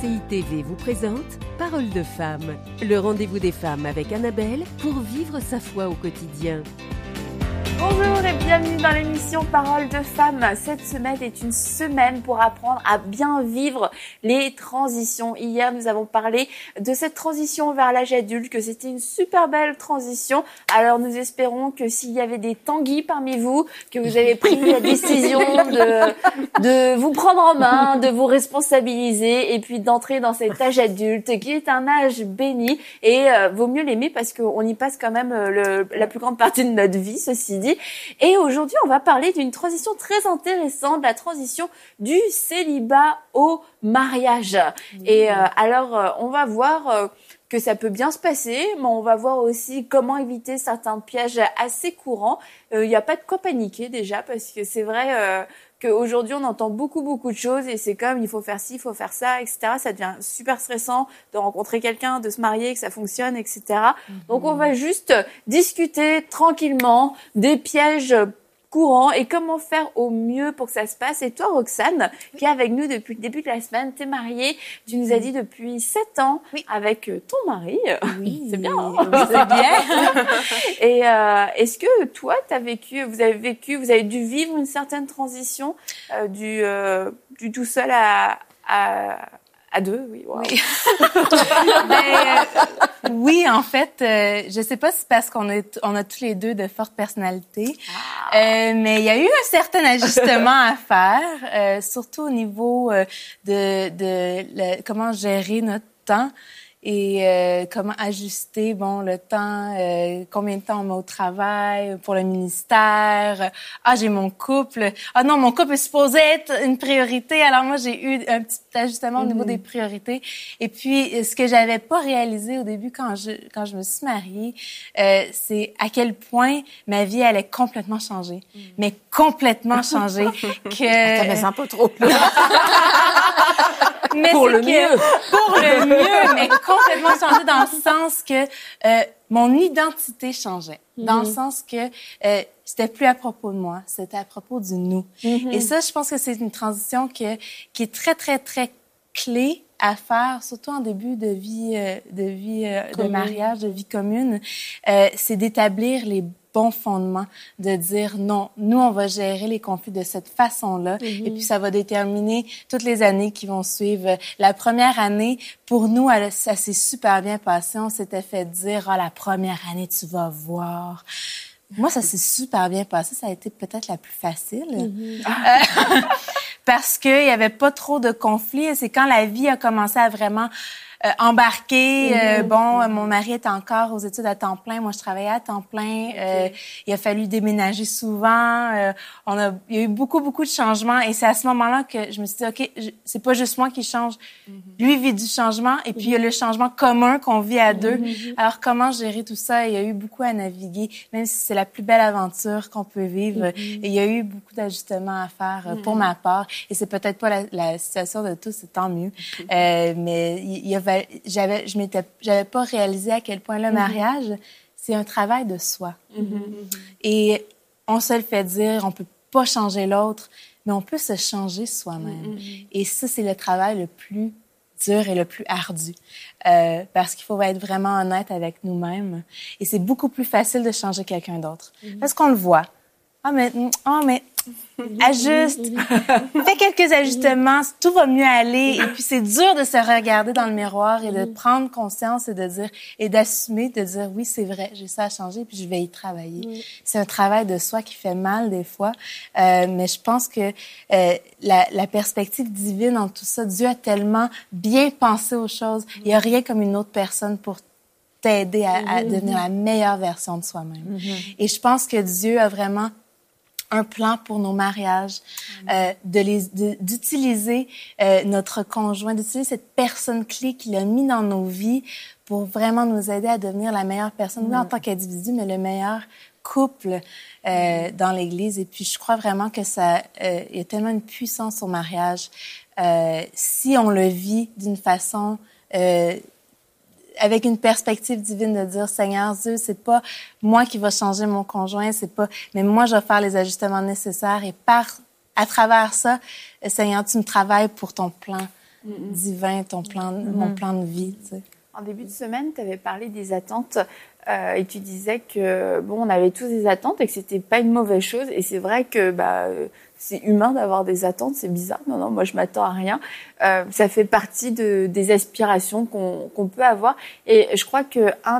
RCI TV vous présente Paroles de femmes, le rendez-vous des femmes avec Annabelle pour vivre sa foi au quotidien. Bonjour et bienvenue dans l'émission Paroles de femmes. Cette semaine est une semaine pour apprendre à bien vivre les transitions. Hier, nous avons parlé de cette transition vers l'âge adulte, que c'était une super belle transition. Alors, nous espérons que s'il y avait des tanguis parmi vous, que vous avez pris la décision de vous prendre en main, de vous responsabiliser et puis d'entrer dans cet âge adulte qui est un âge béni et vaut mieux l'aimer parce qu'on y passe quand même la plus grande partie de notre vie, ceci dit. Et aujourd'hui, on va parler d'une transition très intéressante, la transition du célibat au mariage. Et alors, on va voir que ça peut bien se passer, mais on va voir aussi comment éviter certains pièges assez courants. Il n'y a pas de quoi paniquer déjà, parce que c'est vrai qu'aujourd'hui, on entend beaucoup de choses et c'est comme il faut faire ci, il faut faire ça, etc. Ça devient super stressant de rencontrer quelqu'un, de se marier, que ça fonctionne, etc. Donc, on va juste discuter tranquillement des pièges courants et comment faire au mieux pour que ça se passe. Et toi, Roxane, qui est avec nous depuis le début de la semaine, t'es mariée, tu nous as dit depuis 7 ans avec ton mari. Oui, c'est bien. Hein? Oui, c'est bien. Et est-ce que toi, vous avez dû vivre une certaine transition du tout seul à deux, oui. Wow. Oui. Oui, en fait, je sais pas si c'est parce qu'on a tous les deux de fortes personnalités, mais il y a eu un certain ajustement à faire, surtout au niveau comment gérer notre temps. Et comment ajuster le temps, combien de temps on met au travail, pour le ministère. J'ai mon couple. Non, mon couple est supposé être une priorité. Alors moi, j'ai eu un petit ajustement au niveau des priorités. Et puis, ce que j'avais pas réalisé au début quand je me suis mariée, c'est à quel point ma vie allait complètement changer. Mais complètement changer. T'avais un peu trop. Mais pour le mieux. Pour le mieux, mais complètement changé dans le sens que mon identité changeait. Dans le sens que c'était plus à propos de moi, c'était à propos du nous. Et ça, je pense que c'est une transition qui est très, très, très clé à faire, surtout en début de vie de mariage, de vie commune. C'est d'établir les bons fondements, de dire non, nous, on va gérer les conflits de cette façon-là. Et puis, ça va déterminer toutes les années qui vont suivre. La première année, pour nous, ça s'est super bien passé. On s'était fait dire, la première année, tu vas voir. Moi, ça s'est super bien passé. Ça a été peut-être la plus facile. Parce qu'il y avait pas trop de conflits. Et c'est quand la vie a commencé à vraiment embarquer. Mon mari est encore aux études à temps plein. Moi, je travaillais à temps plein. Il a fallu déménager souvent. Il y a eu beaucoup de changements. Et c'est à ce moment-là que je me suis dit, OK, c'est pas juste moi qui change. Lui vit du changement. Et puis, il y a le changement commun qu'on vit à deux. Alors, comment gérer tout ça? Il y a eu beaucoup à naviguer. Même si c'est la plus belle aventure qu'on peut vivre, il y a eu beaucoup d'ajustements à faire pour ma part. Et c'est peut-être pas la situation de tous, c'est tant mieux. Mais j'avais pas réalisé à quel point le mariage, c'est un travail de soi. Et on se le fait dire, on peut pas changer l'autre, mais on peut se changer soi-même. Et ça, c'est le travail le plus dur et le plus ardu. Parce qu'il faut être vraiment honnête avec nous-mêmes. Et c'est beaucoup plus facile de changer quelqu'un d'autre. Parce qu'on le voit. Mais ajuste, fais quelques ajustements, tout va mieux aller. Et puis, c'est dur de se regarder dans le miroir et de prendre conscience et de dire, et d'assumer, de dire, oui, c'est vrai, j'ai ça à changer, puis je vais y travailler. C'est un travail de soi qui fait mal des fois. Mais je pense que la perspective divine dans tout ça, Dieu a tellement bien pensé aux choses. Il n'y a rien comme une autre personne pour t'aider à devenir la meilleure version de soi-même. Et je pense que Dieu a vraiment un plan pour nos mariages, d'utiliser notre conjoint, d'utiliser cette personne clé qu'il a mis dans nos vies pour vraiment nous aider à devenir la meilleure personne, nous en tant qu'individu, mais le meilleur couple dans l'Église. Et puis, je crois vraiment que il y a tellement une puissance au mariage. Si on le vit d'une façon avec une perspective divine de dire, Seigneur Dieu, c'est pas moi qui va changer mon conjoint, mais moi, je vais faire les ajustements nécessaires et à travers ça, Seigneur, tu me travailles pour ton plan divin, mon plan de vie, tu sais. En début de semaine, tu avais parlé des attentes et tu disais que on avait tous des attentes et que c'était pas une mauvaise chose. Et c'est vrai que c'est humain d'avoir des attentes, c'est bizarre. Non, moi je m'attends à rien. Ça fait partie des aspirations qu'on peut avoir. Et je crois que un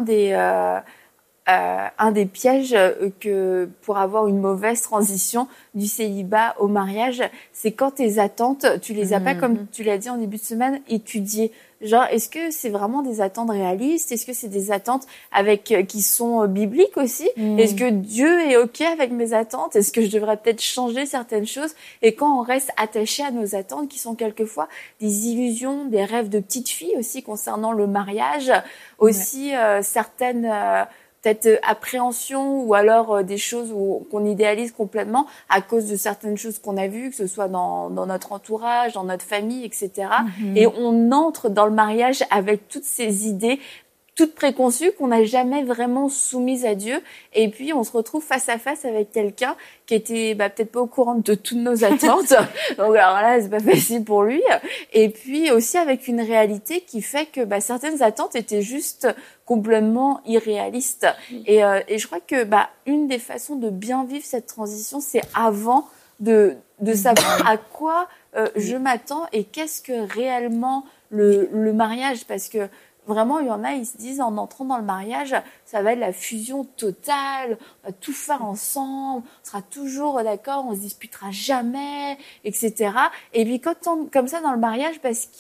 des pièges que pour avoir une mauvaise transition du célibat au mariage, c'est quand tes attentes, tu les as pas, comme tu l'as dit en début de semaine, étudiées. Genre, est-ce que c'est vraiment des attentes réalistes? Est-ce que c'est des attentes qui sont bibliques aussi? Est-ce que Dieu est OK avec mes attentes? Est-ce que je devrais peut-être changer certaines choses? Et quand on reste attaché à nos attentes, qui sont quelquefois des illusions, des rêves de petite fille aussi concernant le mariage, aussi certaines peut-être appréhension ou alors des choses qu'on idéalise complètement à cause de certaines choses qu'on a vues, que ce soit dans notre entourage, dans notre famille, etc. Et on entre dans le mariage avec toutes ces idées toutes préconçues qu'on n'a jamais vraiment soumises à Dieu. Et puis, on se retrouve face à face avec quelqu'un qui était peut-être pas au courant de toutes nos attentes. Donc, alors là, c'est pas facile pour lui. Et puis, aussi avec une réalité qui fait que certaines attentes étaient juste complètement irréalistes. Et je crois que une des façons de bien vivre cette transition, c'est avant de savoir à quoi je m'attends et qu'est-ce que réellement le mariage. Parce que vraiment, il y en a, ils se disent, en entrant dans le mariage, ça va être la fusion totale, on va tout faire ensemble, on sera toujours d'accord, on se disputera jamais, etc. Et puis, quand on, comme ça, dans le mariage,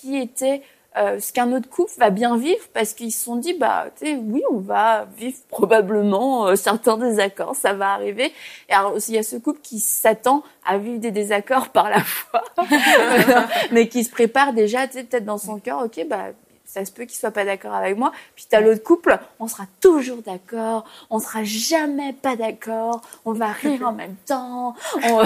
ce qu'un autre couple va bien vivre, parce qu'ils se sont dit, oui, on va vivre probablement certains désaccords, ça va arriver. Et alors, il y a ce couple qui s'attend à vivre des désaccords par la foi, mais qui se prépare déjà, peut-être dans son cœur, ça se peut qu'il soit pas d'accord avec moi. Puis t'as l'autre couple, on sera toujours d'accord, on sera jamais pas d'accord, on va rire en même temps,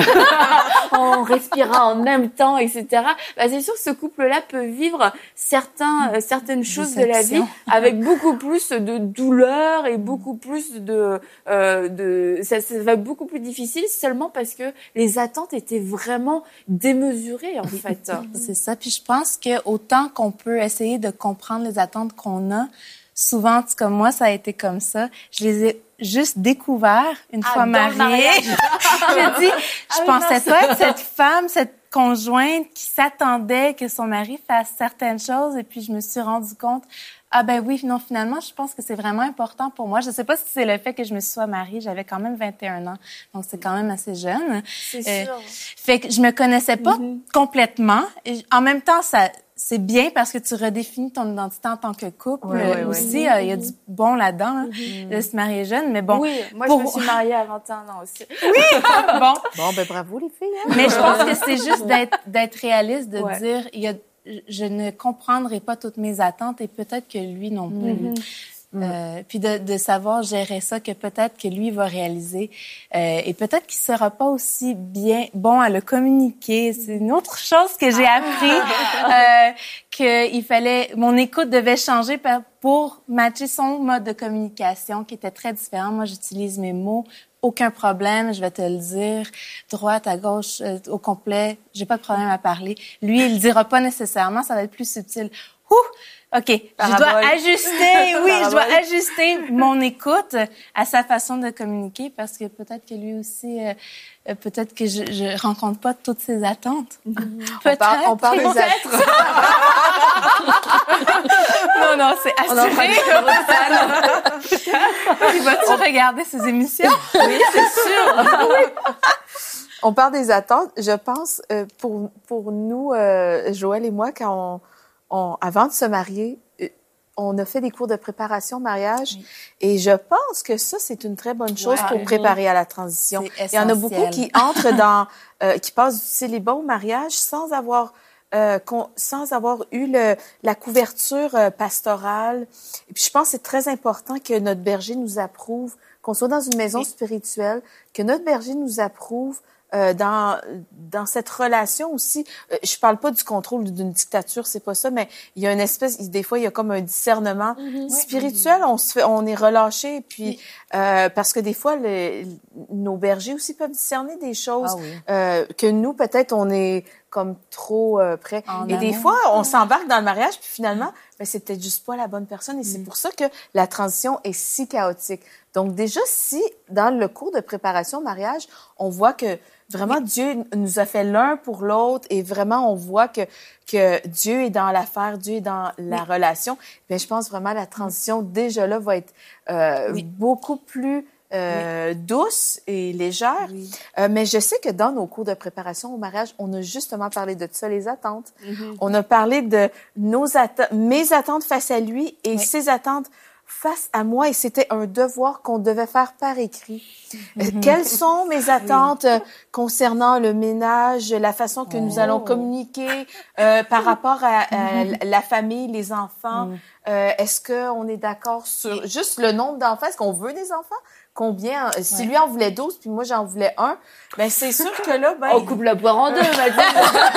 on respirera en même temps, etc. C'est sûr que ce couple-là peut vivre certaines choses de la vie avec beaucoup plus de douleur et beaucoup plus ça va être beaucoup plus difficile seulement parce que les attentes étaient vraiment démesurées, en fait. C'est ça. Puis je pense que autant qu'on peut essayer de comprendre les attentes qu'on a, souvent, comme moi, ça a été comme ça. Je les ai juste découverts une fois mariée. Je dis, je pensais pas être cette femme, cette conjointe qui s'attendait que son mari fasse certaines choses, et puis je me suis rendu compte, non, finalement, je pense que c'est vraiment important pour moi. Je sais pas si c'est le fait que je me sois mariée, j'avais quand même 21 ans, donc c'est quand même assez jeune. C'est sûr. Fait que je me connaissais pas complètement, et en même temps, c'est bien parce que tu redéfinis ton identité en tant que couple. Il y a du bon là-dedans, de se marier jeune, mais bon. Oui, moi, je me suis mariée à 21 ans aussi. Oui! Bon, bravo les filles. Hein? Mais je pense que c'est juste d'être réaliste, de dire, je ne comprendrai pas toutes mes attentes et peut-être que lui non plus. Puis de savoir gérer ça, que peut-être que lui va réaliser et peut-être qu'il sera pas aussi bon à le communiquer. C'est une autre chose que j'ai appris, mon écoute devait changer pour matcher son mode de communication qui était très différent. Moi, j'utilise mes mots, aucun problème, je vais te le dire, droite à gauche, au complet, j'ai pas de problème à parler. Lui, il le dira pas nécessairement, ça va être plus subtil. OK, je dois ajuster mon écoute à sa façon de communiquer parce que peut-être que lui aussi, peut-être que je rencontre pas toutes ses attentes. On parle des attentes. Non, c'est assuré. Vas-tu regarder ces émissions? Oui, c'est sûr. On parle des attentes. Je pense, pour nous, Joël et moi, quand avant de se marier, on a fait des cours de préparation au mariage. Oui. Et je pense que ça, c'est une très bonne chose pour préparer à la transition. Il y en a beaucoup qui entrent qui passent du célibat au mariage sans avoir eu la couverture pastorale. Et puis, je pense que c'est très important que notre berger nous approuve, qu'on soit dans une maison spirituelle, que notre berger nous approuve dans cette relation aussi. Je parle pas du contrôle d'une dictature, c'est pas ça, mais il y a une espèce, des fois il y a comme un discernement spirituel, on est relâché, puis parce que des fois nos bergers aussi peuvent discerner des choses que nous peut-être on est comme trop près. En Et des amour. fois, on s'embarque dans le mariage, puis finalement, ben, c'est peut-être juste pas la bonne personne. Et c'est pour ça que la transition est si chaotique. Donc déjà, si dans le cours de préparation au mariage, on voit que vraiment Dieu nous a fait l'un pour l'autre et vraiment on voit que Dieu est dans l'affaire, Dieu est dans la relation, bien je pense vraiment la transition déjà là va être beaucoup plus douce et légère. Oui. Mais je sais que dans nos cours de préparation au mariage, on a justement parlé de ça, les attentes. On a parlé de mes attentes face à lui et ses attentes face à moi. Et c'était un devoir qu'on devait faire par écrit. Quelles sont mes attentes concernant le ménage, la façon que nous allons communiquer par rapport à la famille, les enfants? Est-ce qu'on est d'accord sur juste le nombre d'enfants? Est-ce qu'on veut des enfants? Combien? Si lui en voulait 12, puis moi j'en voulais 1, ben c'est sûr que là, ben... On coupe la poire en deux, on va dire.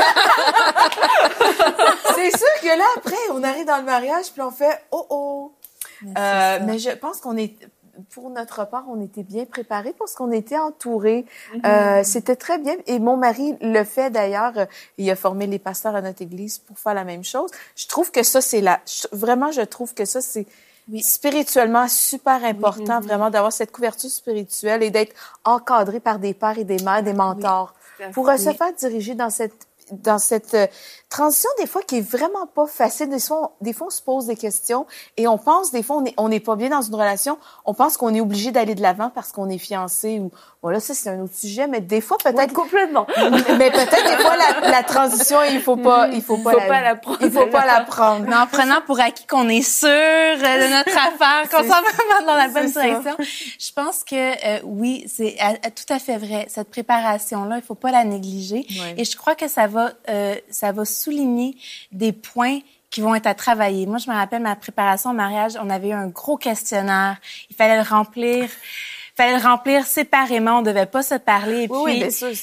C'est sûr que là, après, on arrive dans le mariage, puis on fait « Oh! » Mais je pense qu'on est... Pour notre part, on était bien préparés parce qu'on était entourés. C'était très bien. Et mon mari le fait d'ailleurs. Il a formé les pasteurs à notre église pour faire la même chose. Je trouve que ça, vraiment, je trouve que ça, c'est spirituellement super important, vraiment, d'avoir cette couverture spirituelle et d'être encadré par des pères et des mères, des mentors, pour se faire diriger dans cette transition, des fois, qui est vraiment pas facile. Des fois, on se pose des questions et on pense, des fois, on n'est pas bien dans une relation. On pense qu'on est obligé d'aller de l'avant parce qu'on est fiancé ou, voilà, ça, c'est un autre sujet, mais des fois, peut-être. Oui, complètement. Mais peut-être, des fois, la transition, il faut pas la prendre. Il faut pas la prendre. Mais en prenant pour acquis qu'on est sûr de notre affaire, qu'on s'en va dans la bonne direction. Je pense que, oui, c'est tout à fait vrai. Cette préparation-là, il faut pas la négliger. Oui. Et je crois que ça va souligner des points qui vont être à travailler. Moi, je me rappelle ma préparation au mariage, on avait eu un gros questionnaire. Il fallait le remplir. Séparément, on devait pas se parler. Et puis, bien sûr,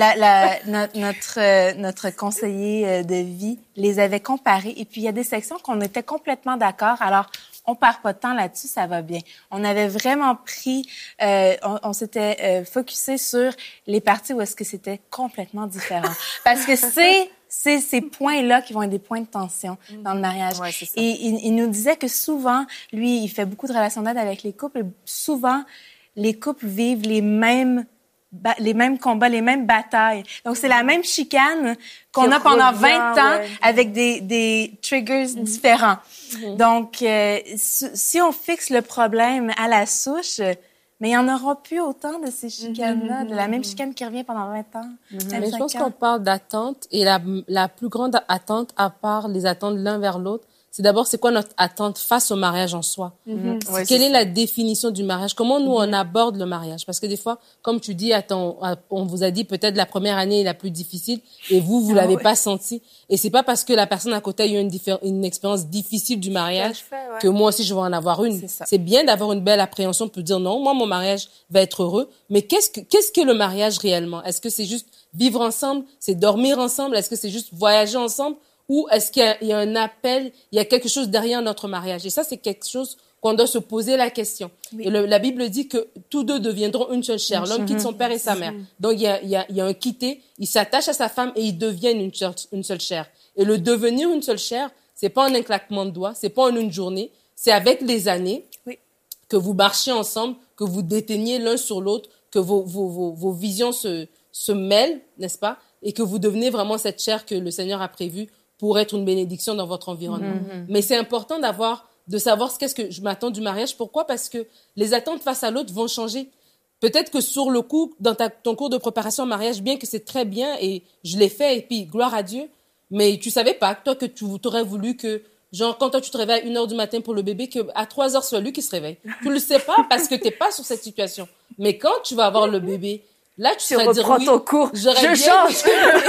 notre conseiller de vie les avait comparés. Et puis, il y a des sections qu'on était complètement d'accord. Alors, on perd pas de temps là-dessus, ça va bien. On avait vraiment pris, on s'était focusé sur les parties où est-ce que c'était complètement différent. Parce que c'est ces points-là qui vont être des points de tension dans le mariage. Ouais, c'est ça. Et il nous disait que souvent, lui, il fait beaucoup de relations d'aide avec les couples. Et souvent, les couples vivent les mêmes combats, les mêmes batailles. Donc, c'est la même chicane qu'on a pendant 20 ans avec des triggers différents. Donc, si on fixe le problème à la souche, mais il n'y en aura plus autant de ces chicanes-là, de la même chicane qui revient pendant 20 ans. Mais je pense qu'on parle d'attente et la plus grande attente, à part les attentes l'un vers l'autre, c'est d'abord, c'est quoi notre attente face au mariage en soi? Quelle est la définition du mariage? Comment nous, on aborde le mariage? Parce que des fois, comme tu dis, on vous a dit peut-être la première année est la plus difficile et vous l'avez pas senti. Et c'est pas parce que la personne à côté a eu une expérience difficile du mariage que moi aussi, je vais en avoir une. C'est bien d'avoir une belle appréhension pour dire non, moi, mon mariage va être heureux. Mais qu'est-ce que le mariage réellement? Est-ce que c'est juste vivre ensemble? C'est dormir ensemble? Est-ce que c'est juste voyager ensemble? Ou est-ce qu'il y a un appel, il y a quelque chose derrière notre mariage? Et ça, c'est quelque chose qu'on doit se poser la question. Oui. Et la Bible dit que tous deux deviendront une seule chair. L'homme quitte son père et sa mère. Donc, il y a un quitter, il s'attache à sa femme et ils deviennent une seule chair. Et le devenir une seule chair, c'est pas en un claquement de doigts, c'est pas en une journée, c'est avec les années que vous marchez ensemble, que vous déteignez l'un sur l'autre, que vos visions se mêlent, n'est-ce pas? Et que vous devenez vraiment cette chair que le Seigneur a prévue pour être une bénédiction dans votre environnement. Mais c'est important de savoir qu'est-ce que je m'attends du mariage. Pourquoi? Parce que les attentes face à l'autre vont changer. Peut-être que sur le coup, dans ton cours de préparation au mariage, bien que c'est très bien et je l'ai fait et puis gloire à Dieu, mais tu savais pas, toi, que tu aurais voulu que, genre, quand toi tu te réveilles à 1h du matin pour le bébé, que à 3h, c'est lui qui se réveille. Tu le sais pas parce que t'es pas sur cette situation. Mais quand tu vas avoir le bébé, là, tu vas dire oui, ton cours, je change.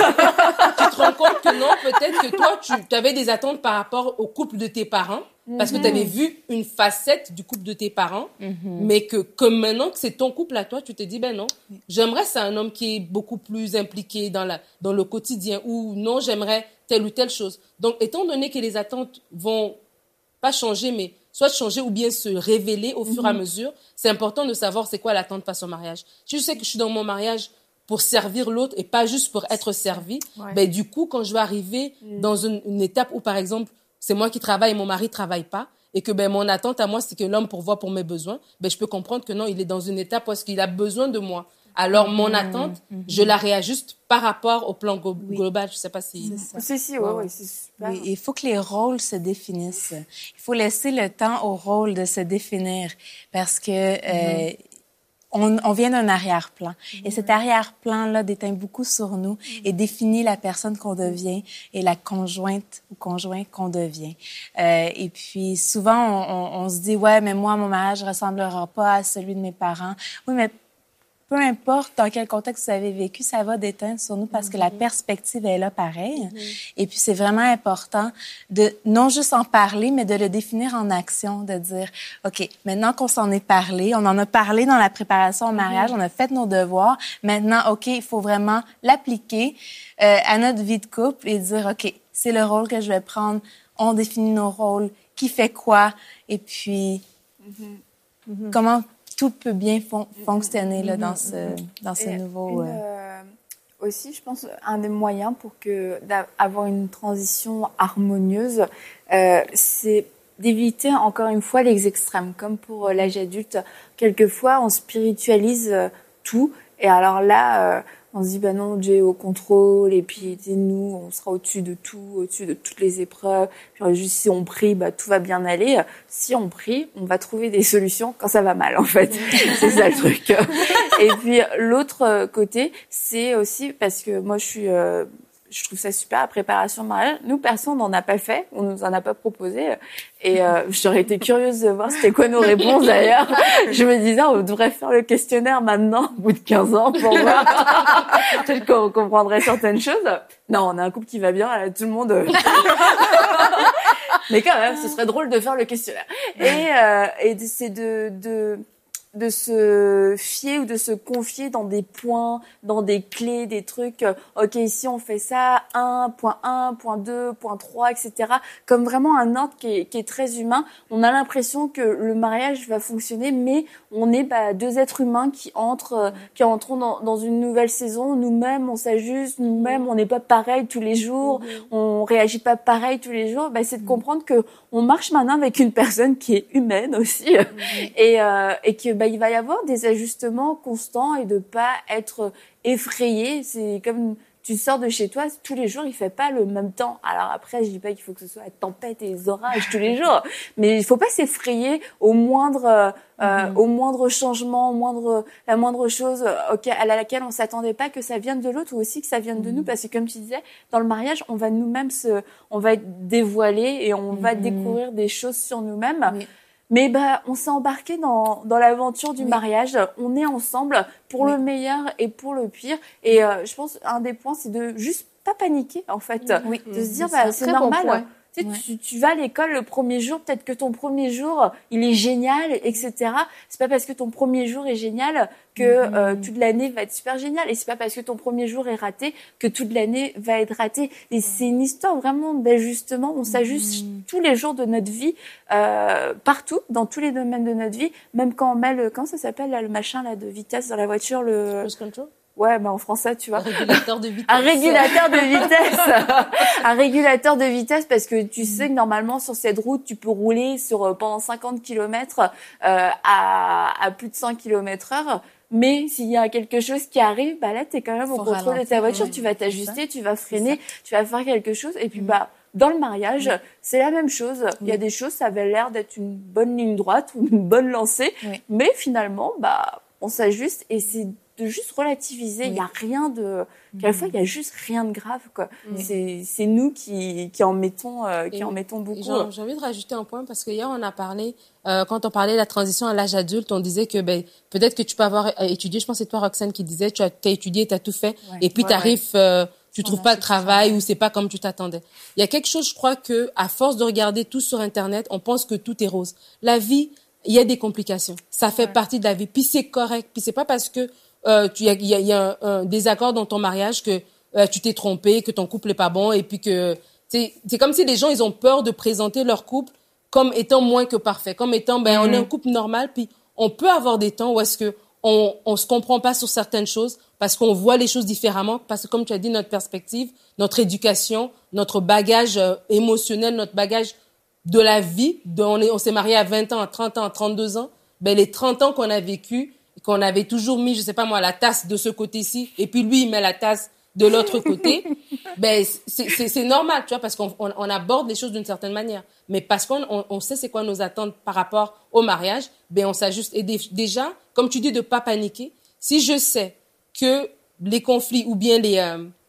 Tu te rends compte que non, peut-être que toi, tu avais des attentes par rapport au couple de tes parents, parce que tu avais vu une facette du couple de tes parents, mais que maintenant que c'est ton couple à toi, tu te dis, ben non, j'aimerais c'est un homme qui est beaucoup plus impliqué dans le quotidien, ou non, j'aimerais telle ou telle chose. Donc, étant donné que les attentes vont pas changer, mais soit changer ou bien se révéler au fur et à mesure, c'est important de savoir c'est quoi l'attente face au mariage. Si je sais que je suis dans mon mariage pour servir l'autre et pas juste pour être servi, ben du coup, quand je vais arriver dans une étape où, par exemple, c'est moi qui travaille et mon mari travaille pas, et que ben mon attente à moi, c'est que l'homme pourvoie pour mes besoins, ben je peux comprendre que non, il est dans une étape parce qu'il a besoin de moi. Alors, mon attente, je la réajuste par rapport au plan global. Je sais pas si... C'est super. Oui, il faut que les rôles se définissent. Il faut laisser le temps aux rôles de se définir parce que on vient d'un arrière-plan. Et cet arrière-plan-là déteint beaucoup sur nous et définit la personne qu'on devient et la conjointe ou conjoint qu'on devient. Et puis, souvent, on se dit, ouais, mais moi, mon mariage ressemblera pas à celui de mes parents. Oui, mais peu importe dans quel contexte vous avez vécu, ça va déteindre sur nous parce que la perspective est là pareil. Et puis, c'est vraiment important de non juste en parler, mais de le définir en action, de dire, OK, maintenant qu'on s'en est parlé, on en a parlé dans la préparation au mariage, on a fait nos devoirs, maintenant, OK, il faut vraiment l'appliquer à notre vie de couple et dire, OK, c'est le rôle que je vais prendre, on définit nos rôles, qui fait quoi, et puis comment tout peut bien fonctionner là, dans ce nouveau... Aussi, je pense, un des moyens pour avoir une transition harmonieuse, c'est d'éviter encore une fois les extrêmes. Comme pour l'âge adulte, quelquefois, on spiritualise tout. Et alors là, on se dit, bah non, Dieu est au contrôle, et puis nous, on sera au-dessus de tout, au-dessus de toutes les épreuves. Puis juste si on prie, bah tout va bien aller. Si on prie, on va trouver des solutions quand ça va mal, en fait. C'est ça le truc. Et puis l'autre côté, c'est aussi parce que moi je trouve ça super, la préparation de mariage. Nous, personne n'en a pas fait, on nous en a pas proposé. Et j'aurais été curieuse de voir c'était quoi nos réponses d'ailleurs. Je me disais, on devrait faire le questionnaire maintenant, au bout de 15 ans, pour voir. Peut-être qu'on comprendrait certaines choses. Non, on a un couple qui va bien, là, tout le monde... Mais quand même, ce serait drôle de faire le questionnaire. Et c'est de se fier ou de se confier dans des points, dans des clés, des trucs. OK, ici on fait ça, 1.1, point 2, point 3, etc. Comme vraiment un ordre qui est très humain. On a l'impression que le mariage va fonctionner, mais on est deux êtres humains qui entrons dans une nouvelle saison. Nous-mêmes, on s'ajuste. Nous-mêmes, on n'est pas pareil tous les jours. On réagit pas pareil tous les jours. C'est de comprendre que on marche maintenant avec une personne qui est humaine aussi, et que il va y avoir des ajustements constants et de pas être effrayé. C'est comme tu sors de chez toi, tous les jours, il fait pas le même temps. Alors après, je dis pas qu'il faut que ce soit la tempête et les orages tous les jours, mais il faut pas s'effrayer au moindre changement, la moindre chose à laquelle on s'attendait pas, que ça vienne de l'autre ou aussi que ça vienne de nous, parce que comme tu disais, dans le mariage, on va nous-mêmes on va être dévoilés et on va découvrir des choses sur nous-mêmes. Oui. Mais on s'est embarqué dans l'aventure du mariage. On est ensemble pour le meilleur et pour le pire. Et je pense un des points, c'est de juste pas paniquer en fait, de se dire c'est normal. Bon, tu vas à l'école le premier jour, peut-être que ton premier jour il est génial, etc. C'est pas parce que ton premier jour est génial que toute l'année va être super géniale, et c'est pas parce que ton premier jour est raté que toute l'année va être ratée. Et c'est une histoire vraiment d'ajustement. On s'ajuste tous les jours de notre vie, partout, dans tous les domaines de notre vie, même quand on met comment ça s'appelle là, le machin là de vitesse dans la voiture, le cruise control. Ouais, en français, tu vois. Un régulateur de vitesse. Un régulateur de vitesse. Un régulateur de vitesse, parce que tu sais que normalement, sur cette route, tu peux rouler pendant 50 km, à plus de 100 km/h. Mais s'il y a quelque chose qui arrive, là, t'es quand même au contrôle de ta voiture. Tu vas t'ajuster, tu vas freiner, tu vas faire quelque chose. Et puis, dans le mariage, c'est la même chose. Il y a des choses, ça avait l'air d'être une bonne ligne droite ou une bonne lancée. Mais finalement, on s'ajuste, et c'est de juste relativiser. Il y a rien de, quelquefois, il y a juste rien de grave, quoi. C'est nous qui en mettons, en mettons beaucoup. J'ai envie de rajouter un point, parce que hier, on a parlé, quand on parlait de la transition à l'âge adulte, on disait que, peut-être que tu peux avoir étudié, je pense que c'est toi, Roxane, qui disait, tu as étudié, tu as tout fait, et puis t'arrives, tu trouves pas de travail, ou c'est pas comme tu t'attendais. Il y a quelque chose, je crois que, à force de regarder tout sur Internet, on pense que tout est rose. La vie, il y a des complications. Ça fait partie de la vie. Puis c'est correct. Puis c'est pas parce que il y a un désaccord dans ton mariage que tu t'es trompé, que ton couple est pas bon, et puis que c'est comme si les gens, ils ont peur de présenter leur couple comme étant moins que parfait, comme étant on est un couple normal, puis on peut avoir des temps où est-ce que on se comprend pas sur certaines choses parce qu'on voit les choses différemment, parce que comme tu as dit, notre perspective, notre éducation, notre bagage émotionnel, notre bagage de la vie, on s'est marié à 20 ans, à 30 ans, à 32 ans, ben les 30 ans qu'on a vécu, qu'on avait toujours mis, je sais pas moi, la tasse de ce côté-ci, et puis lui, il met la tasse de l'autre côté, ben c'est normal, tu vois, parce qu'on aborde les choses d'une certaine manière. Mais parce qu'on sait c'est quoi nos attentes par rapport au mariage, ben on s'ajuste. Et déjà, comme tu dis, de pas paniquer. Si je sais que les conflits ou bien les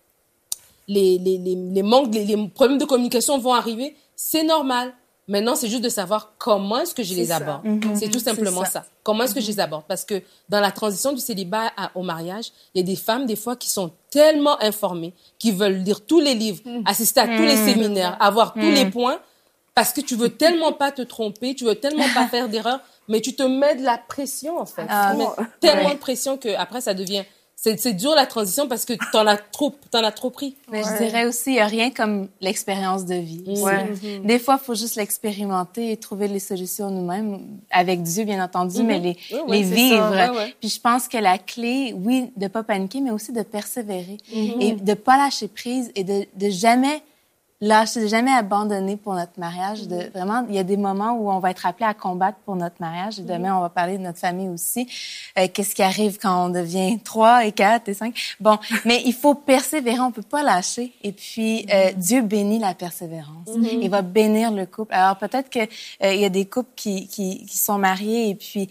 manques, les problèmes de communication vont arriver, c'est normal. Maintenant, c'est juste de savoir comment est-ce que je les aborde. C'est tout simplement ça. Comment est-ce que je les aborde? Parce que dans la transition du célibat au mariage, il y a des femmes, des fois, qui sont tellement informées, qui veulent lire tous les livres, assister à tous les séminaires, avoir tous les points, parce que tu veux tellement pas te tromper, tu veux tellement pas faire d'erreur, mais tu te mets de la pression, en fait. Tu te mets tellement de pression que après ça devient... C'est dur la transition parce que t'en as trop pris. Mais je dirais aussi, il n'y a rien comme l'expérience de vie. Des fois, il faut juste l'expérimenter et trouver les solutions nous-mêmes, avec Dieu, bien entendu, mais les vivre. Puis je pense que la clé, oui, de pas paniquer, mais aussi de persévérer et de pas lâcher prise et de jamais lâcher, jamais abandonner pour notre mariage. Vraiment, il y a des moments où on va être appelé à combattre pour notre mariage. Et demain, on va parler de notre famille aussi. Qu'est-ce qui arrive quand on devient 3 et 4 et 5? Bon, mais il faut persévérer, on peut pas lâcher. Et puis, Dieu bénit la persévérance. Il va bénir le couple. Alors, peut-être que il y a des couples qui sont mariés et puis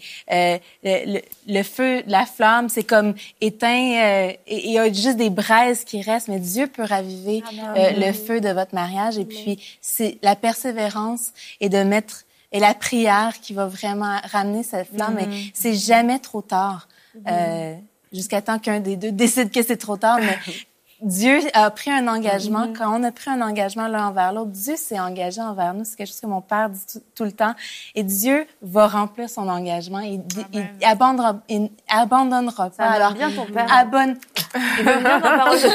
le feu, la flamme, c'est comme éteint. Il y a juste des braises qui restent, mais Dieu peut raviver le feu de votre mariage. Et puis, c'est la persévérance et la prière qui va vraiment ramener cette flamme. Mais c'est jamais trop tard. Jusqu'à temps qu'un des deux décide que c'est trop tard. Mais Dieu a pris un engagement. Quand on a pris un engagement l'un envers l'autre, Dieu s'est engagé envers nous. C'est quelque chose que mon père dit tout le temps. Et Dieu va remplir son engagement. Il abandonnera pas. Alors, bien ton père. Il veut bien ma parole de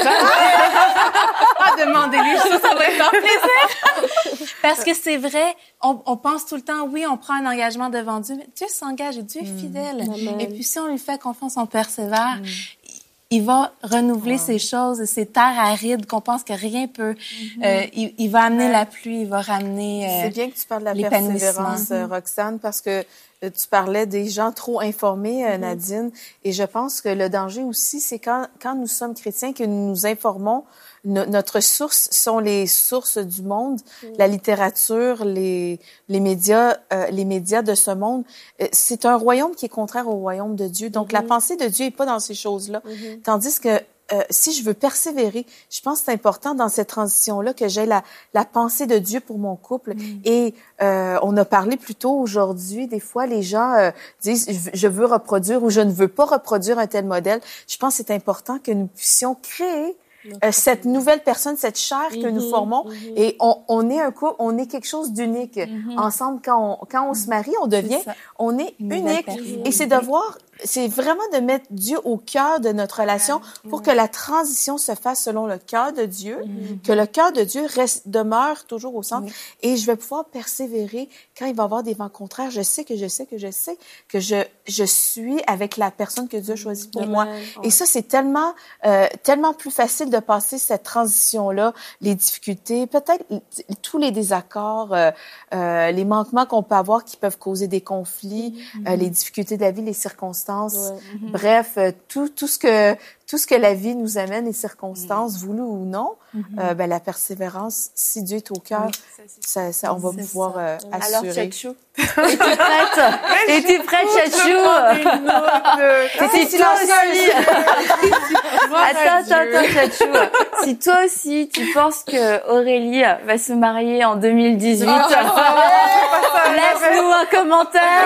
pas demander-lui, ça va être un plaisir. Parce que c'est vrai, on pense tout le temps, oui, on prend un engagement devant Dieu, mais Dieu s'engage et Dieu est fidèle. Et puis si on lui fait confiance, on persévère, il va renouveler ces choses, ces terres arides qu'on pense que rien peut. Il va amener la pluie, il va ramener c'est bien que tu parles de la persévérance, Roxane, parce que tu parlais des gens trop informés, Nadine, et je pense que le danger aussi, c'est quand nous sommes chrétiens, que nous nous informons. Notre source sont les sources du monde, la littérature, les médias de ce monde. C'est un royaume qui est contraire au royaume de Dieu. Donc, la pensée de Dieu est pas dans ces choses-là. Tandis que si je veux persévérer, je pense que c'est important dans cette transition-là que j'ai la pensée de Dieu pour mon couple. Et on a parlé plus tôt aujourd'hui, des fois, les gens disent « je veux reproduire » ou « je ne veux pas reproduire un tel modèle ». Je pense que c'est important que nous puissions créer cette nouvelle personne, cette chair que nous formons, et on est un couple, on est quelque chose d'unique. Ensemble, quand on se marie, on est unique. Et c'est vraiment de mettre Dieu au cœur de notre relation pour que la transition se fasse selon le cœur de Dieu, que le cœur de Dieu demeure toujours au centre. Et je vais pouvoir persévérer quand il va y avoir des vents contraires. Je sais que je suis avec la personne que Dieu a choisie pour moi. Et ça, c'est tellement plus facile de passer cette transition-là, les difficultés, peut-être tous les désaccords, les manquements qu'on peut avoir qui peuvent causer des conflits, les difficultés de la vie, les circonstances. Bref, tout ce que la vie nous amène, les circonstances, voulues ou non, la persévérance, si Dieu est au cœur, on va pouvoir assurer. Alors, Tchatchou, es-tu prête? Es-tu prête, Tchatchou? T'étais silencieuse. Attends, Tchatchou. Si toi aussi, tu penses que Aurélie va se marier en 2018, laisse-nous un commentaire.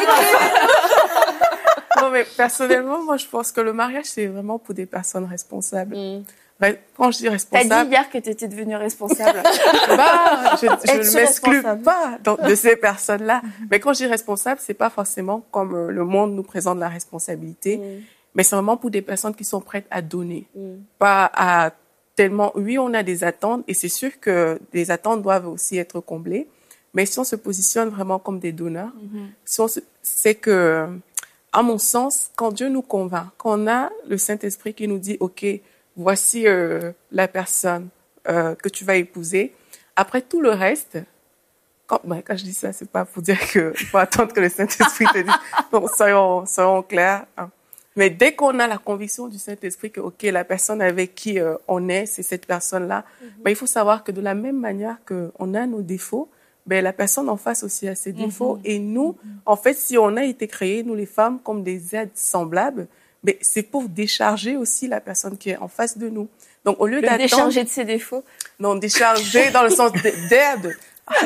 Non, mais personnellement, moi, je pense que le mariage, c'est vraiment pour des personnes responsables. Quand je dis responsable... T'as dit hier que t'étais devenue responsable. Je ne m'exclus pas de ces personnes-là. Mais quand je dis responsable, c'est pas forcément comme le monde nous présente la responsabilité, mais c'est vraiment pour des personnes qui sont prêtes à donner. Pas à tellement... Oui, on a des attentes, et c'est sûr que les attentes doivent aussi être comblées, mais si on se positionne vraiment comme des donneurs, c'est que... à mon sens, quand Dieu nous convainc, quand on a le Saint-Esprit qui nous dit, OK, voici la personne que tu vas épouser, après tout le reste, quand je dis ça, c'est pas pour dire qu'il faut attendre que le Saint-Esprit te dise, non, soyons clairs. Hein. Mais dès qu'on a la conviction du Saint-Esprit que, OK, la personne avec qui on est, c'est cette personne-là, il faut savoir que de la même manière qu'on a nos défauts, la personne en face aussi a ses défauts. Et nous, en fait, si on a été créés, nous les femmes, comme des êtres semblables, c'est pour décharger aussi la personne qui est en face de nous. Donc, au lieu d'attendre... Décharger de ses défauts? Non, décharger dans le sens d'aide.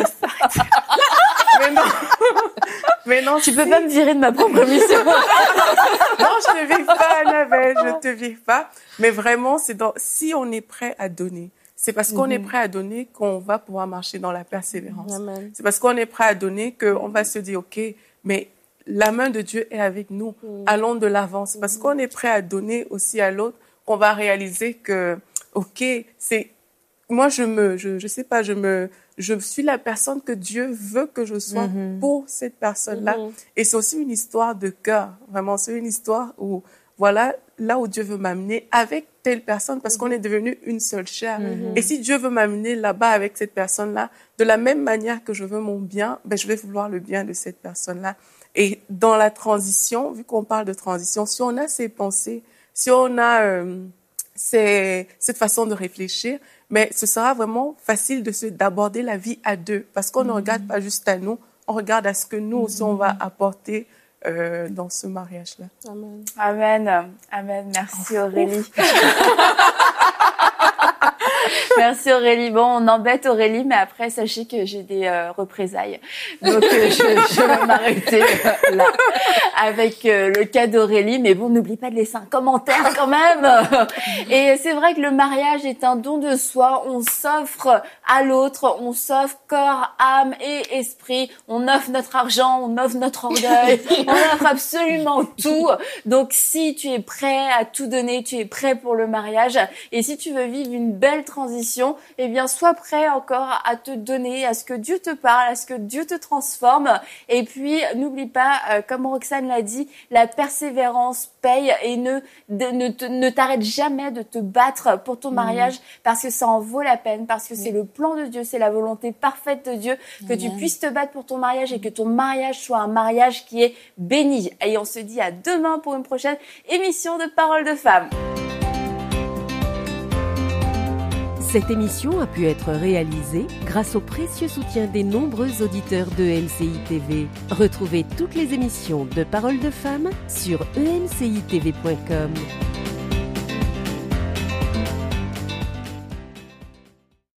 Mais non. Tu peux pas me virer de ma propre mission. Non, je te vire pas, Annabelle, je te vire pas. Mais vraiment, si on est prêt à donner, c'est parce qu'on est prêt à donner qu'on va pouvoir marcher dans la persévérance. Amen. C'est parce qu'on est prêt à donner qu'on va se dire, OK, mais la main de Dieu est avec nous. Allons de l'avant. C'est parce qu'on est prêt à donner aussi à l'autre qu'on va réaliser que, OK, moi, je sais pas, je suis la personne que Dieu veut que je sois pour cette personne-là. Et c'est aussi une histoire de cœur. Vraiment, c'est une histoire où, voilà, là où Dieu veut m'amener avec telle personne, parce qu'on est devenu une seule chair. Et si Dieu veut m'amener là-bas avec cette personne-là, de la même manière que je veux mon bien, je vais vouloir le bien de cette personne-là. Et dans la transition, vu qu'on parle de transition, si on a ces pensées, si on a cette façon de réfléchir, mais ce sera vraiment facile d'aborder la vie à deux, parce qu'on ne regarde pas juste à nous, on regarde à ce que nous aussi on va apporter dans ce mariage-là. Amen. Amen. Amen. Merci Aurélie. Merci Aurélie. Bon, on embête Aurélie, mais après, sachez que j'ai des représailles. Donc, je vais m'arrêter là avec le cas d'Aurélie. Mais bon, n'oublie pas de laisser un commentaire quand même. Et c'est vrai que le mariage est un don de soi. On s'offre à l'autre, on s'offre corps, âme et esprit. On offre notre argent, on offre notre orgueil, on offre absolument tout. Donc, si tu es prêt à tout donner, tu es prêt pour le mariage. Et si tu veux vivre une belle transition, eh bien, sois prêt encore à te donner, à ce que Dieu te parle, à ce que Dieu te transforme. Et puis, n'oublie pas, comme Roxane l'a dit, la persévérance paye, et ne t'arrête jamais de te battre pour ton mariage, parce que ça en vaut la peine, parce que c'est le plan de Dieu, c'est la volonté parfaite de Dieu, que tu puisses te battre pour ton mariage et que ton mariage soit un mariage qui est béni. Et on se dit à demain pour une prochaine émission de Paroles de Femmes. Cette émission a pu être réalisée grâce au précieux soutien des nombreux auditeurs de LCI TV. Retrouvez toutes les émissions de Paroles de Femmes sur emcitv.com.